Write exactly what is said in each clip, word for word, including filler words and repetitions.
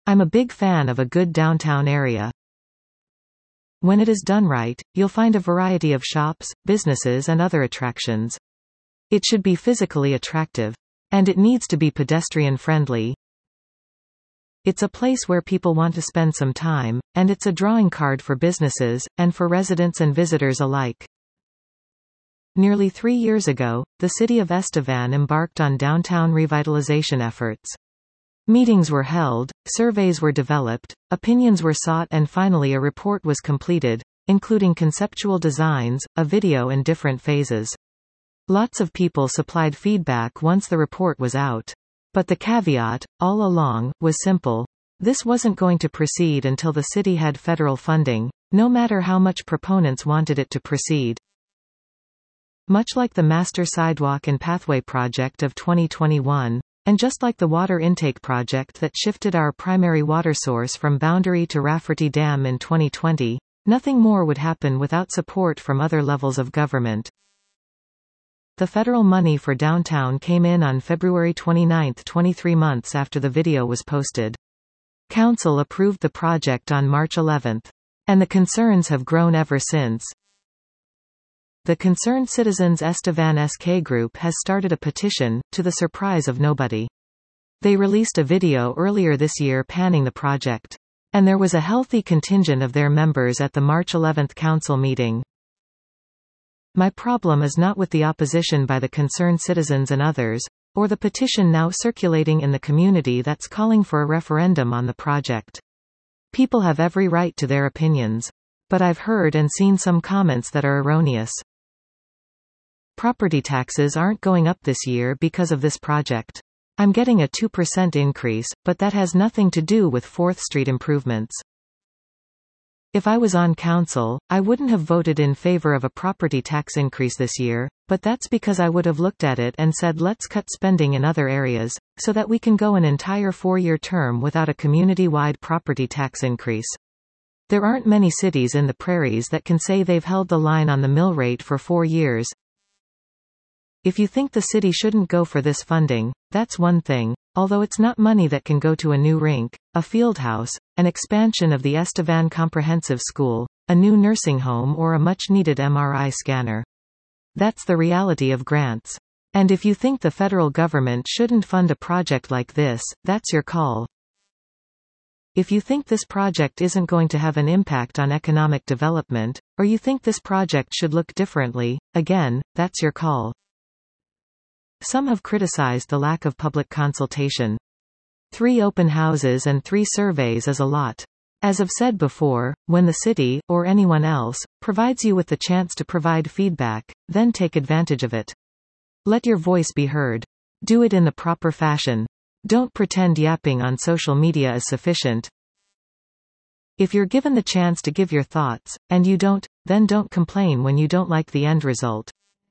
I'm a big fan of a good downtown area. When it is done right, you'll find a variety of shops, businesses and other attractions. It should be physically attractive. And it needs to be pedestrian-friendly. It's a place where people want to spend some time, and it's a drawing card for businesses, and for residents and visitors alike. Nearly three years ago, the city of Estevan embarked on downtown revitalization efforts. Meetings were held, surveys were developed, opinions were sought and finally a report was completed, including conceptual designs, a video and different phases. Lots of people supplied feedback once the report was out. But the caveat, all along, was simple. This wasn't going to proceed until the city had federal funding, no matter how much proponents wanted it to proceed. Much like the Master Sidewalk and Pathway project of twenty twenty-one, and just like the water intake project that shifted our primary water source from Boundary to Rafferty Dam in twenty twenty, nothing more would happen without support from other levels of government. The federal money for downtown came in on February twenty-ninth, twenty-three months after the video was posted. Council approved the project on March eleventh. And the concerns have grown ever since. The Concerned Citizens Estevan S K group has started a petition, to the surprise of nobody. They released a video earlier this year panning the project. And there was a healthy contingent of their members at the March eleventh council meeting. My problem is not with the opposition by the concerned citizens and others, or the petition now circulating in the community that's calling for a referendum on the project. People have every right to their opinions. But I've heard and seen some comments that are erroneous. Property taxes aren't going up this year because of this project. I'm getting a two percent increase, but that has nothing to do with fourth Street improvements. If I was on council, I wouldn't have voted in favor of a property tax increase this year, but that's because I would have looked at it and said let's cut spending in other areas, so that we can go an entire four-year term without a community-wide property tax increase. There aren't many cities in the prairies that can say they've held the line on the mill rate for four years. If you think the city shouldn't go for this funding, that's one thing, although it's not money that can go to a new rink, a field house, an expansion of the Estevan Comprehensive School, a new nursing home or a much-needed M R I scanner. That's the reality of grants. And if you think the federal government shouldn't fund a project like this, that's your call. If you think this project isn't going to have an impact on economic development, or you think this project should look differently, again, that's your call. Some have criticized the lack of public consultation. Three open houses and three surveys is a lot. As I've said before, when the city, or anyone else, provides you with the chance to provide feedback, then take advantage of it. Let your voice be heard. Do it in the proper fashion. Don't pretend yapping on social media is sufficient. If you're given the chance to give your thoughts, and you don't, then don't complain when you don't like the end result.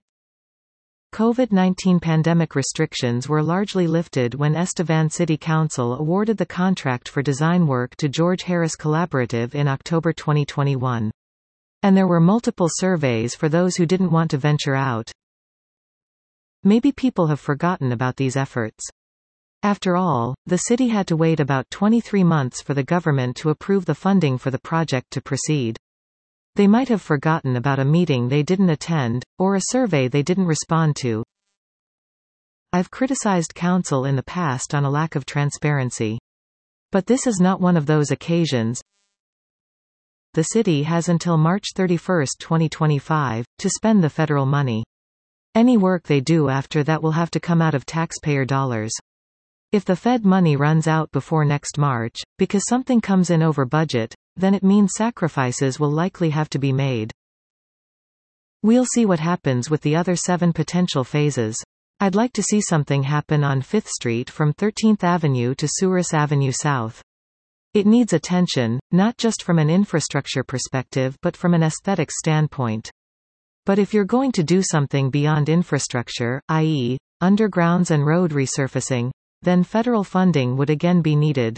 COVID nineteen pandemic restrictions were largely lifted when Estevan City Council awarded the contract for design work to George Harris Collaborative in October twenty twenty-one. And there were multiple surveys for those who didn't want to venture out. Maybe people have forgotten about these efforts. After all, the city had to wait about twenty-three months for the government to approve the funding for the project to proceed. They might have forgotten about a meeting they didn't attend, or a survey they didn't respond to. I've criticized council in the past on a lack of transparency. But this is not one of those occasions. The city has until March thirty-first, twenty twenty-five, to spend the federal money. Any work they do after that will have to come out of taxpayer dollars. If the Fed money runs out before next March, because something comes in over budget, then it means sacrifices will likely have to be made. We'll see what happens with the other seven potential phases. I'd like to see something happen on Fifth Street from thirteenth Avenue to Souris Avenue South. It needs attention, not just from an infrastructure perspective but from an aesthetic standpoint. But if you're going to do something beyond infrastructure, that is, undergrounds and road resurfacing, then federal funding would again be needed.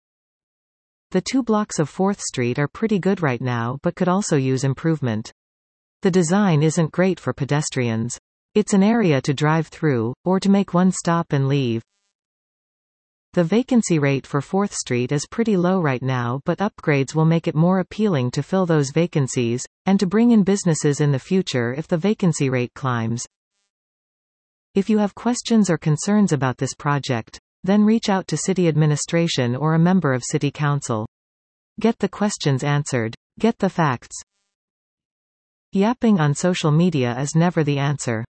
The two blocks of fourth Street are pretty good right now but could also use improvement. The design isn't great for pedestrians. It's an area to drive through, or to make one stop and leave. The vacancy rate for fourth Street is pretty low right now, but upgrades will make it more appealing to fill those vacancies, and to bring in businesses in the future if the vacancy rate climbs. If you have questions or concerns about this project, then reach out to city administration or a member of City Council. Get the questions answered. Get the facts. Yapping on social media is never the answer.